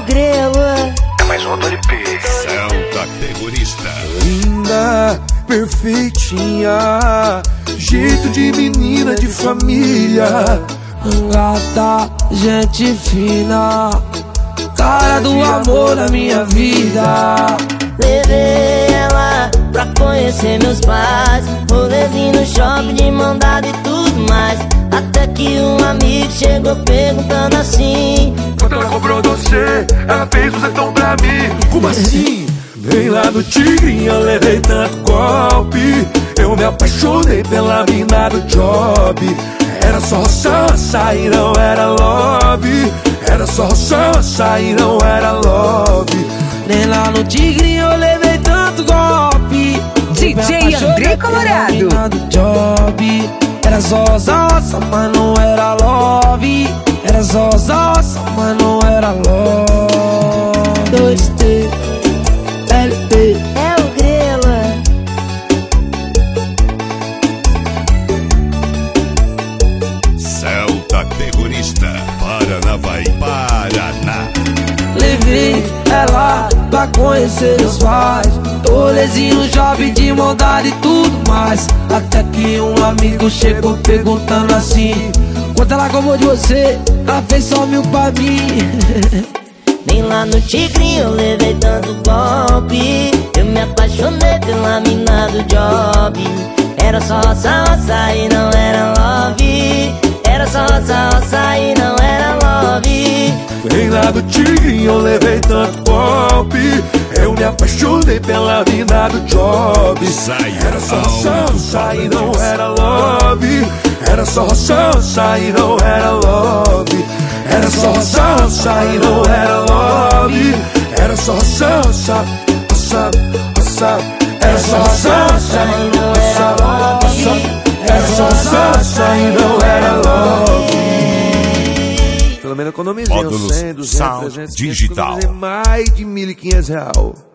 grelo. É mais um do LP. Celta Terrorista. Linda, perfeitinha, jeito de menina de família. Gata, gente fina, cara do amor da minha vida. Levei ela pra conhecer meus pais, rolezinho no shopping de mão dada e tudo mais. Até que um amigo chegou perguntando assim: quanto ela cobrou você? Ela fez um zetão pra mim. Como assim? Vem lá no Tigrinho, eu levei tanto golpe. Eu me apaixonei pela mina do job. Era só salsa e não era love. Era só salsa e não era love. Nem lá no Tigrinho eu levei tanto golpe. DJ André Colorado. Job. Era só salsa, mas não era love. Era só salsa, mas não era love. 2T, LP. é o grelo. Celta Terrorista. Paranavaí, Paraná. Levei ela pra conhecer os pais, rolezinho no shopping de mão dada e tudo mais. Até que um amigo chegou perguntando assim: quanto ela cobrou de você? Ela fez só 1000 pra mim. Nem lá no Tigrinho eu levei tanto golpe. Eu me apaixonei pela mina do job. Era só salsa e não era love. Era só salsa e não era love. Vem lá do Tigrinho, eu levei tanto golpe. Eu me apaixonei pela mina do job. Era só salsa e não era love. Era só salsa e não era love. Era só salsa e não era love. Era só salsa, era só salsa e não era love. Era só salsa e não era love. Pelo menos economizei Módulos 100, 200, Sound 300, Digital. economizei mais de R$ 1.500.